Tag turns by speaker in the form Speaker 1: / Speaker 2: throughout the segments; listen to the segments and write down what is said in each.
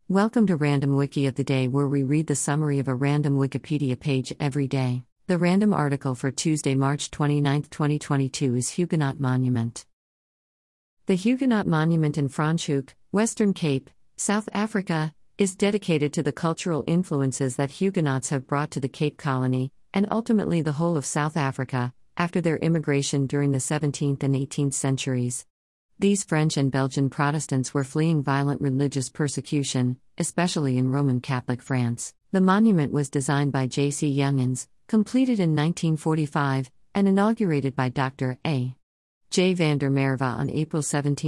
Speaker 1: Welcome to Random Wiki of the Day, where we read the summary of a random Wikipedia page every day. The random article for Tuesday, March 29, 2022 is Huguenot Monument. The Huguenot Monument in Franschhoek, Western Cape, South Africa, is dedicated to the cultural influences that Huguenots have brought to the Cape Colony, and ultimately the whole of South Africa, after their immigration during the 17th and 18th centuries. These French and Belgian Protestants were fleeing violent religious persecution, especially in Roman Catholic France. The monument was designed by J.C. Youngins, completed in 1945, and inaugurated by Dr. A. J. van der Merwe on April 17,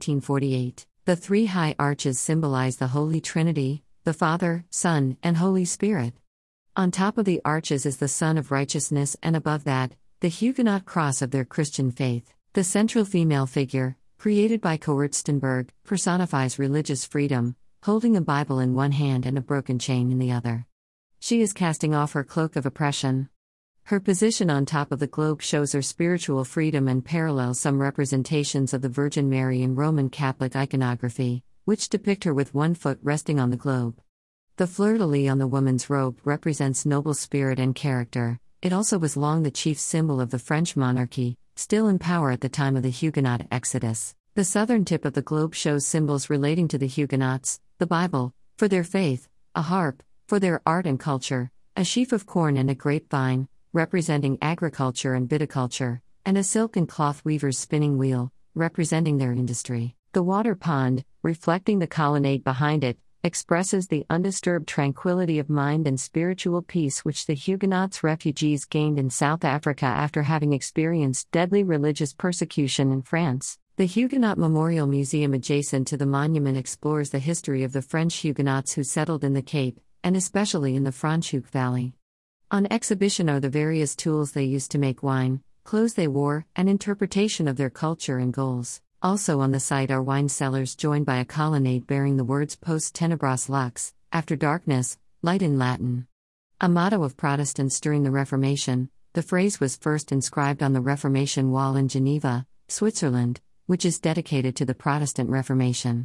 Speaker 1: 1948. The three high arches symbolize the Holy Trinity, the Father, Son, and Holy Spirit. On top of the arches is the Sun of Righteousness, and above that, the Huguenot cross of their Christian faith. The central female figure, created by Koortstenberg, personifies religious freedom, holding a Bible in one hand and a broken chain in the other. She is casting off her cloak of oppression. Her position on top of the globe shows her spiritual freedom and parallels some representations of the Virgin Mary in Roman Catholic iconography, which depict her with one foot resting on the globe. The fleur-de-lis on the woman's robe represents noble spirit and character. It also was long the chief symbol of the French monarchy, still in power at the time of the Huguenot exodus. The southern tip of the globe shows symbols relating to the Huguenots: the Bible, for their faith; a harp, for their art and culture; a sheaf of corn and a grapevine, representing agriculture and viticulture; and a silk and cloth weaver's spinning wheel, representing their industry. The water pond, reflecting the colonnade behind it, expresses the undisturbed tranquility of mind and spiritual peace which the Huguenots refugees gained in South Africa after having experienced deadly religious persecution in France. The Huguenot Memorial Museum adjacent to the monument explores the history of the French Huguenots who settled in the Cape, and especially in the Franschhoek Valley. On exhibition are the various tools they used to make wine, clothes they wore, and interpretation of their culture and goals. Also on the site are wine cellars joined by a colonnade bearing the words Post tenebras lux, after darkness, light in Latin. A motto of Protestants during the Reformation, the phrase was first inscribed on the Reformation Wall in Geneva, Switzerland, which is dedicated to the Protestant Reformation.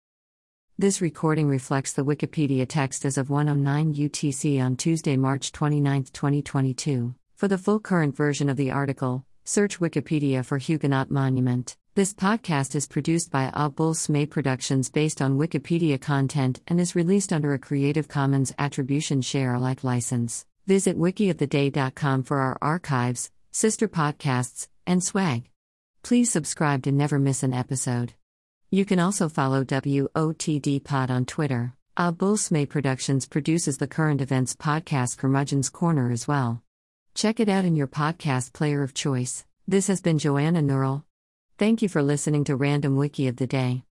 Speaker 1: This recording reflects the Wikipedia text as of 1:09 UTC on Tuesday, March 29, 2022. For the full current version of the article, search Wikipedia for Huguenot Monument. This podcast is produced by A Bull Smay Productions based on Wikipedia content and is released under a Creative Commons Attribution Share Alike license. Visit wikioftheday.com for our archives, sister podcasts, and swag. Please subscribe to never miss an episode. You can also follow WOTD Pod on Twitter. A Bull Smay Productions produces the current events podcast Curmudgeon's Corner as well. Check it out in your podcast player of choice. This has been Joanna Neural. Thank you for listening to Random Wiki of the Day.